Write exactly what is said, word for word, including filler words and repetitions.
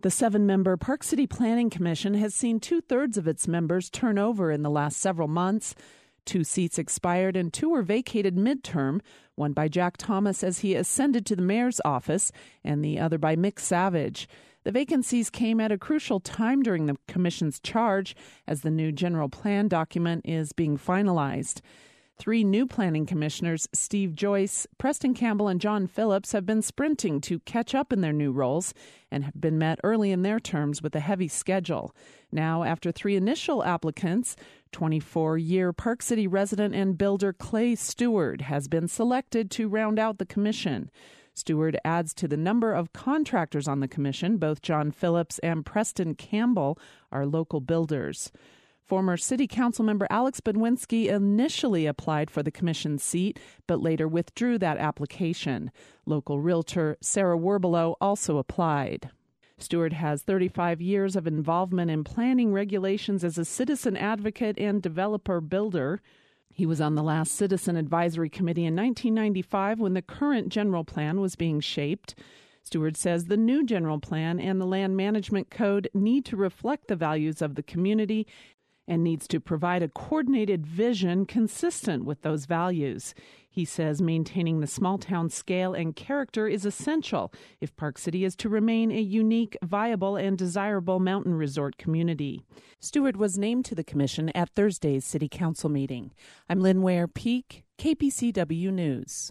The seven-member Park City Planning Commission has seen two-thirds of its members turn over in the last several months. Two seats expired and two were vacated midterm, one by Jack Thomas as he ascended to the mayor's office and the other by Mick Savage. The vacancies came at a crucial time during the commission's charge as the new general plan document is being finalized. Three new planning commissioners, Steve Joyce, Preston Campbell, and John Phillips, have been sprinting to catch up in their new roles and have been met early in their terms with a heavy schedule. Now, after three initial applicants, twenty-four-year Park City resident and builder Clay Stewart has been selected to round out the commission. Stewart adds to the number of contractors on the commission. Both John Phillips and Preston Campbell are local builders. Former City Council member Alex Budwinski initially applied for the commission's seat, but later withdrew that application. Local realtor Sarah Werbelow also applied. Stewart has thirty-five years of involvement in planning regulations as a citizen advocate and developer builder. He was on the last Citizen Advisory Committee in nineteen ninety-five when the current general plan was being shaped. Stewart says the new general plan and the land management code need to reflect the values of the community and needs to provide a coordinated vision consistent with those values. He says maintaining the small-town scale and character is essential if Park City is to remain a unique, viable, and desirable mountain resort community. Stewart was named to the commission at Thursday's City Council meeting. I'm Lynn Ware Peak, K P C W News.